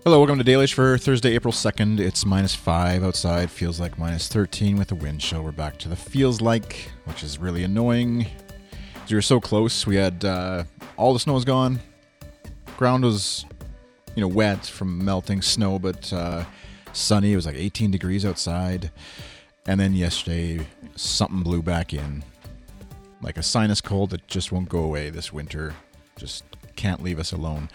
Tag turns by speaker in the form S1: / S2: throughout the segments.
S1: Hello, welcome to Dailish for Thursday, April 2nd. It's -5 outside, feels like -13 with the wind chill. We're back to the feels like, which is really annoying. We were so close. We had all the snow was gone. Ground was, wet from melting snow, but sunny. It was like 18 degrees outside. And then yesterday, something blew back in. Like a sinus cold that just won't go away this winter. Just can't leave us alone.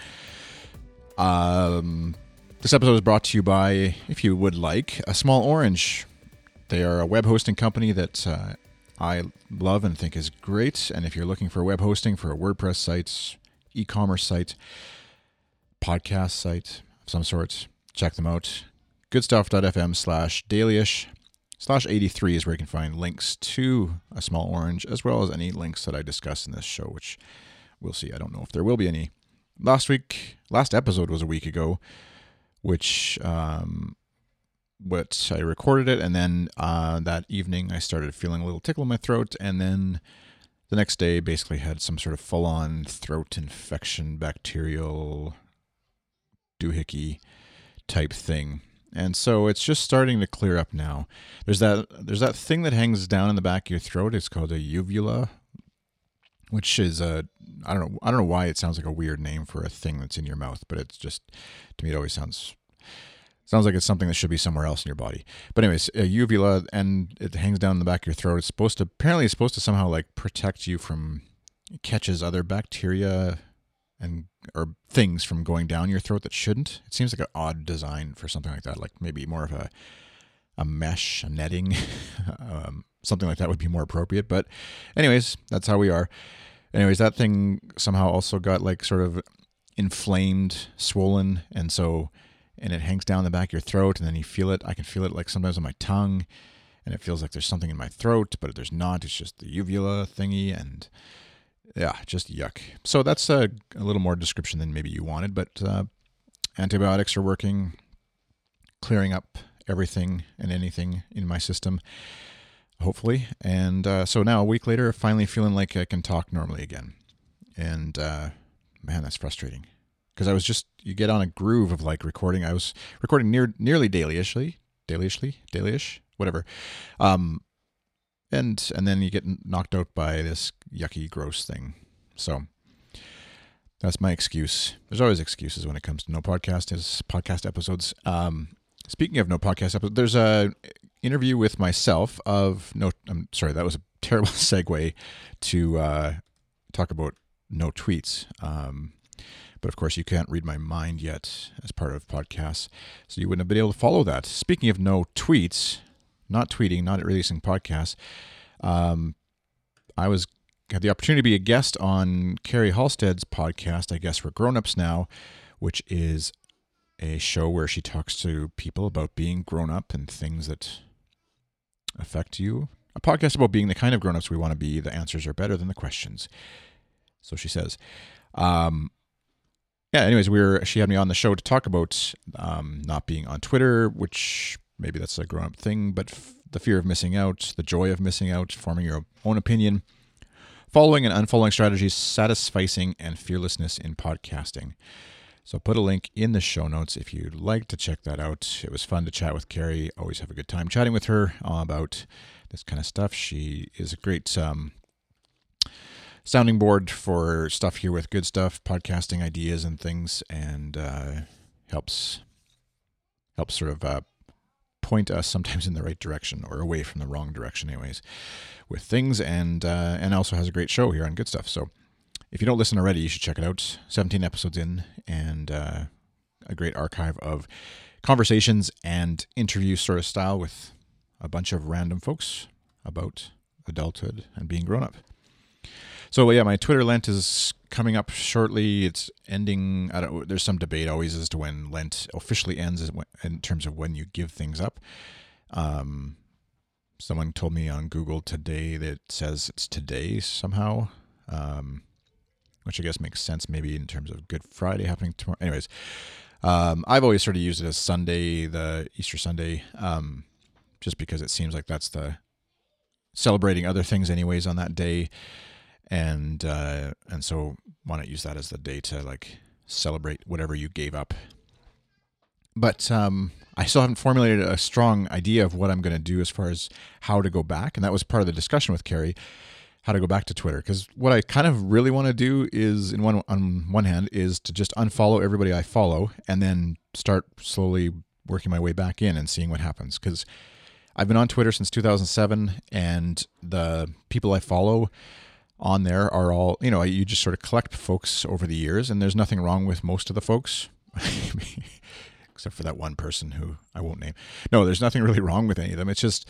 S1: This episode is brought to you by, if you would like, A Small Orange. They are a web hosting company that I love and think is great. And if you're looking for web hosting for a WordPress site, e-commerce site, podcast site of some sort, check them out. goodstuff.fm/dailyish/83 is where you can find links to A Small Orange, as well as any links that I discuss in this show, which we'll see. I don't know if there will be any. Last episode was a week ago, which I recorded it, and then that evening I started feeling a little tickle in my throat, and then the next day basically had some sort of full-on throat infection, bacterial, doohickey type thing. And so it's just starting to clear up now. There's that thing that hangs down in the back of your throat. It's called a uvula, which is I don't know why it sounds like a weird name for a thing that's in your mouth, but it's just, to me, it always sounds like it's something that should be somewhere else in your body. But anyways, a uvula, and it hangs down in the back of your throat. It's supposed to somehow like protect you from, it catches other bacteria or things from going down your throat that shouldn't. It seems like an odd design for something like that, like maybe more of a mesh, a netting, something like that would be more appropriate. But anyways, that's how we are. Anyways, that thing somehow also got like sort of inflamed, swollen, and it hangs down the back of your throat, and then you feel it. I can feel it like sometimes on my tongue, and it feels like there's something in my throat, but there's not. It's just the uvula thingy, and yeah, just yuck. So that's a little more description than maybe you wanted, but antibiotics are working, clearing up everything and anything in my system, hopefully. And so now, a week later, finally feeling like I can talk normally again. And man, that's frustrating. Because you get on a groove of like recording. I was recording nearly dailyish, whatever. And then you get knocked out by this yucky, gross thing. So that's my excuse. There's always excuses when it comes to no podcast episodes. Speaking of no podcast episodes, there's a interview with myself I'm sorry, that was a terrible segue to talk about no tweets. But of course, you can't read my mind yet as part of podcasts, so you wouldn't have been able to follow that. Speaking of no tweets, not tweeting, not releasing podcasts, I had the opportunity to be a guest on Carrie Halstead's podcast, I Guess We're Grown-Ups Now, which is a show where she talks to people about being grown-up and things that affect you. A podcast about being the kind of grown-ups we want to be. The answers are better than the questions, so she says. Anyways, she had me on the show to talk about not being on Twitter, which maybe that's a grown-up thing, but the fear of missing out, the joy of missing out, forming your own opinion, following and unfollowing strategies, satisficing, and fearlessness in podcasting. So put a link in the show notes if you'd like to check that out. It was fun to chat with Carrie. Always have a good time chatting with her about this kind of stuff. She is a great sounding board for stuff here with Good Stuff, podcasting ideas and things, and helps sort of point us sometimes in the right direction or away from the wrong direction anyways with things, and also has a great show here on Good Stuff. So if you don't listen already, you should check it out. 17 episodes in, and a great archive of conversations and interview sort of style with a bunch of random folks about adulthood and being grown up. So yeah, my Twitter Lent is coming up shortly. It's ending. There's some debate always as to when Lent officially ends in terms of when you give things up. Someone told me on Google today that it says it's today somehow, which I guess makes sense maybe in terms of Good Friday happening tomorrow. Anyways, I've always sort of used it as Sunday, the Easter Sunday, just because it seems like that's the celebrating other things anyways on that day. And so why not use that as the day to like celebrate whatever you gave up But I still haven't formulated a strong idea of what I'm going to do as far as how to go back. And that was part of the discussion with Carrie, how to go back to Twitter. Because what I kind of really want to do is, on one hand, is to just unfollow everybody I follow and then start slowly working my way back in and seeing what happens. Because I've been on Twitter since 2007, and the people I follow on there are all, you just sort of collect folks over the years, and there's nothing wrong with most of the folks. Except for that one person who I won't name. No, there's nothing really wrong with any of them. It's just,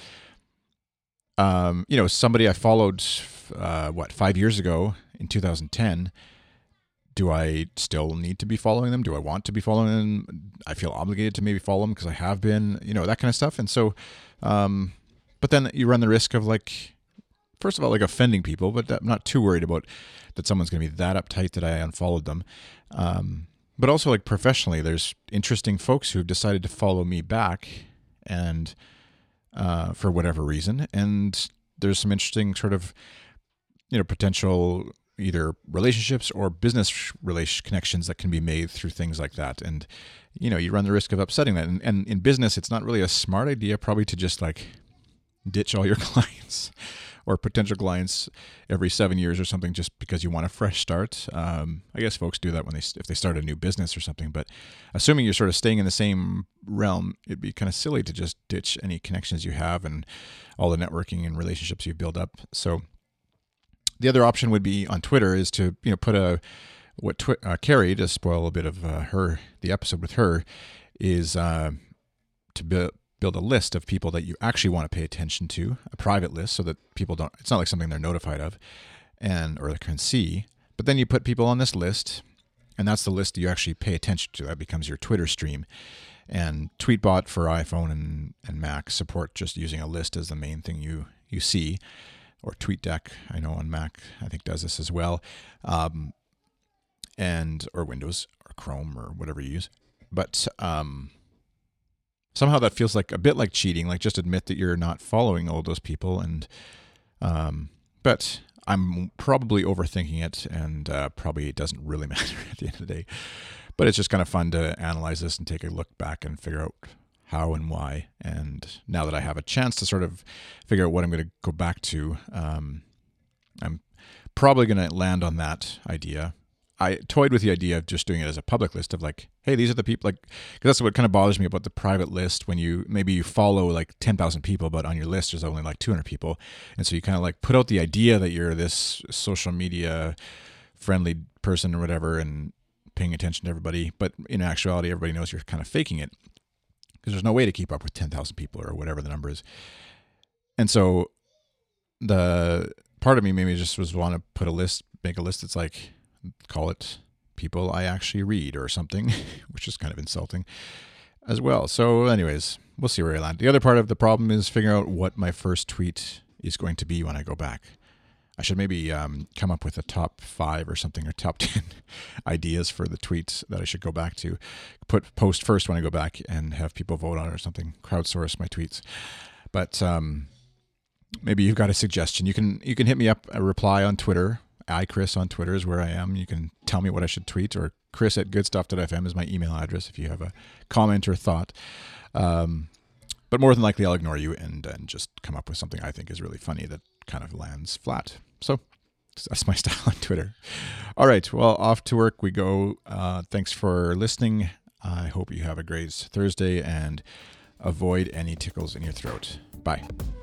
S1: somebody I followed, 5 years ago in 2010. Do I still need to be following them? Do I want to be following them? I feel obligated to maybe follow them because I have been, that kind of stuff. And so, but then you run the risk of first of all, offending people, but I'm not too worried about that someone's going to be that uptight that I unfollowed them. But also professionally, there's interesting folks who've decided to follow me back and for whatever reason. And there's some interesting sort of, potential either relationships or business connections that can be made through things like that. And, you run the risk of upsetting that. And in business, it's not really a smart idea probably to just ditch all your clients or potential clients every 7 years or something just because you want a fresh start. I guess folks do that if they start a new business or something. But assuming you're sort of staying in the same realm, it'd be kind of silly to just ditch any connections you have and all the networking and relationships you've built up. So the other option would be on Twitter is to put Carrie, to spoil a bit of the episode with her, is to build a list of people that you actually want to pay attention to, a private list, so that people don't, it's not like something they're notified of or they can see. But then you put people on this list, and that's the list that you actually pay attention to. That becomes your Twitter stream. And Tweetbot for iPhone and Mac support just using a list as the main thing you see. Or TweetDeck, I know on Mac, I think does this as well. Or Windows or Chrome or whatever you use. But somehow that feels a bit like cheating, just admit that you're not following all those people. And but I'm probably overthinking it, and probably it doesn't really matter at the end of the day. But it's just kind of fun to analyze this and take a look back and figure out how and why. And now that I have a chance to sort of figure out what I'm going to go back to, I'm probably going to land on that idea. I toyed with the idea of just doing it as a public list of hey, these are the people, because that's what kind of bothers me about the private list when you follow 10,000 people, but on your list there's only 200 people. And so you kind of put out the idea that you're this social media friendly person or whatever and paying attention to everybody. But in actuality, everybody knows you're kind of faking it because there's no way to keep up with 10,000 people or whatever the number is. And so the part of me maybe just want to make a list that's call it people I actually read or something, which is kind of insulting as well. So anyways, we'll see where I land. The other part of the problem is figuring out what my first tweet is going to be when I go back. I should maybe come up with a top 5 or something, or top 10 ideas for the tweets that I should go back to. Post first when I go back and have people vote on it or something. Crowdsource my tweets. But maybe you've got a suggestion. You can hit me up, a reply on Twitter. iChris on Twitter is where I am. You can tell me what I should tweet, or chris@goodstuff.fm is my email address if you have a comment or thought. But more than likely I'll ignore you and just come up with something I think is really funny that kind of lands flat. So that's my style on Twitter. All right, well, off to work we go. Thanks for listening. I hope you have a great Thursday and avoid any tickles in your throat. Bye.